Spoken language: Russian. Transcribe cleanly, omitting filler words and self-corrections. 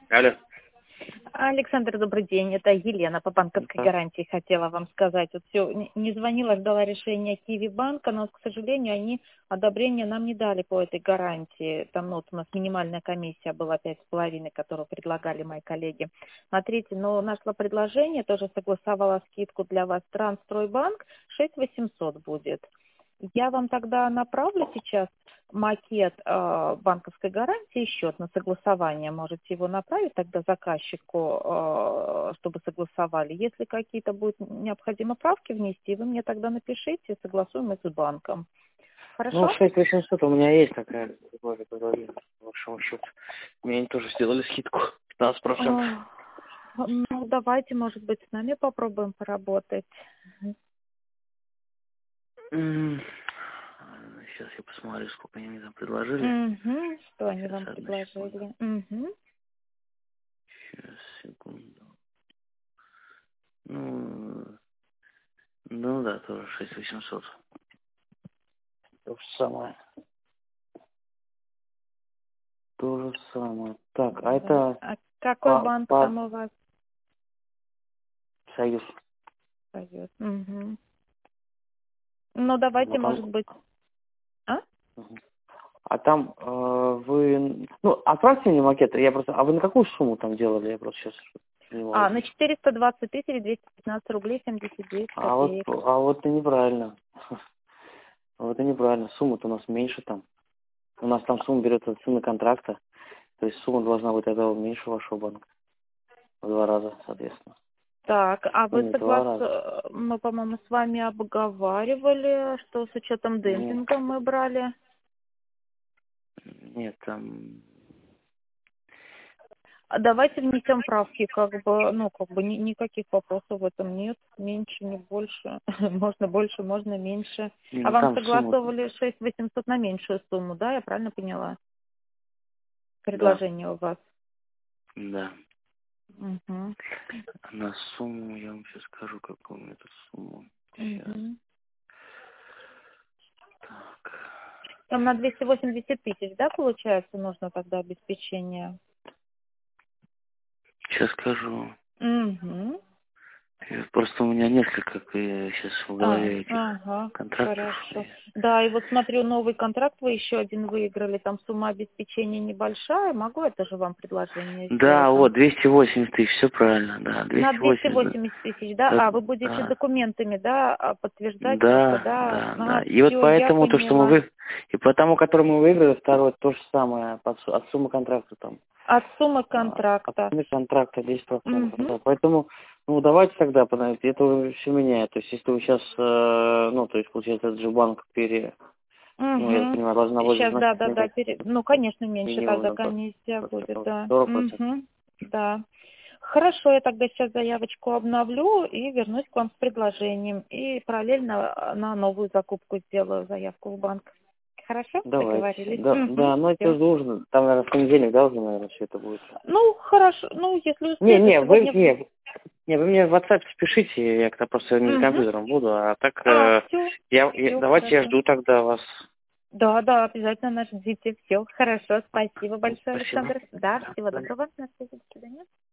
Алло. Александр, добрый день. Это Елена по банковской Да. гарантии хотела вам сказать. Вот все, не звонила, ждала решения Киви банка, но, к сожалению, они одобрения нам не дали по этой гарантии. Там вот у нас минимальная комиссия была 5,5, которую предлагали мои коллеги. Смотрите, но нашло предложение, тоже согласовала скидку для вас. Трансстройбанк 6800 будет. Я вам тогда направлю сейчас макет банковской гарантии, счет на согласование. Можете его направить тогда заказчику, чтобы согласовали. Если какие-то будут необходимы правки внести, вы мне тогда напишите, согласуем их с банком. Ну, Хорошо? 6800 у меня есть такая категория, по большому счету. Мне они тоже сделали скидку 15%. Ну, давайте, может быть, с нами попробуем поработать. Сейчас я посмотрю, сколько они мне там предложили. Угу. Что они Сейчас, вам одну секунду. предложили? Угу. Сейчас, секунду. Ну да, тоже 6800. То же самое. То же самое. Так, а Да. это А какой банк по там у вас Союз. пойдет? Угу. Ну, давайте, Ну, там, может быть... А? а там вы... Ну, отправьте мне макет. Я просто... А вы на какую сумму там делали? Я просто сейчас понимаю. На 420 215 рублей 79 копеек. А вот и неправильно. А вот и неправильно. Сумма-то у нас меньше там. У нас там сумма берется от цены контракта. То есть сумма должна быть тогда меньше вашего банка. В 2 раза, соответственно. Так, а Ну, вы не в 2 раза. согласны, мы, по-моему, с вами обговаривали, что с учетом Нет, демпинга мы брали. нет, там... Давайте внесем правки, никаких вопросов в этом нет. Меньше, не больше. Можно больше, можно меньше. А Ну, вам там сумма... согласовывали 6800 на меньшую сумму, да? Я правильно поняла? Да, Предложение у вас. да. Угу. На сумму, я вам сейчас скажу, какую у меня тут сумму. Сейчас. Угу. Так. Там на 280 тысяч, да, получается, нужно тогда обеспечение? Сейчас скажу. Угу. Просто у меня несколько сейчас в голове этих Ага, контрактов. хорошо. Да, и вот смотрю, новый контракт вы еще один выиграли, там сумма обеспечения небольшая, могу это же вам предложение сделать Да, там? вот, 280 тысяч, все правильно, да, На 280. 280 тысяч, да? Да, Вы будете да, документами, да, подтверждать, типа, да, да? да, да. И вот Все, я поэтому то, что мы поняла. вы... И потому, который мы выиграли, второй, то же самое, от суммы контракта там. От суммы От контракта. суммы контракта 10%. Угу. Да. Поэтому, ну, давайте тогда, это все меняет. То есть, если вы сейчас, ну, то есть, получается, этот же банк ну, я так Угу. понимаю, должна будет Сейчас, вносить да. Ну, конечно, меньше минимум тогда на комиссия будет, да. 40%. Угу. Да. Хорошо, я тогда сейчас заявочку обновлю и вернусь к вам с предложением. И параллельно на новую закупку сделаю заявку в банк. Хорошо? Давайте. Договорились? Да, Угу. да, но это Все. должен, там, наверное, в понедельник, да, уже, наверное, все это будет. Ну, хорошо. Ну, если Не, успеете не, сегодня... вы мне в WhatsApp спешите, я когда просто не за Угу. компьютером буду, а так, Все давайте я хорошо. жду тогда вас. Да, обязательно нас ждите. Все хорошо. Спасибо большое, Спасибо. Александр. Да, Да, всего до свидания. доброго. На связи. До свидания.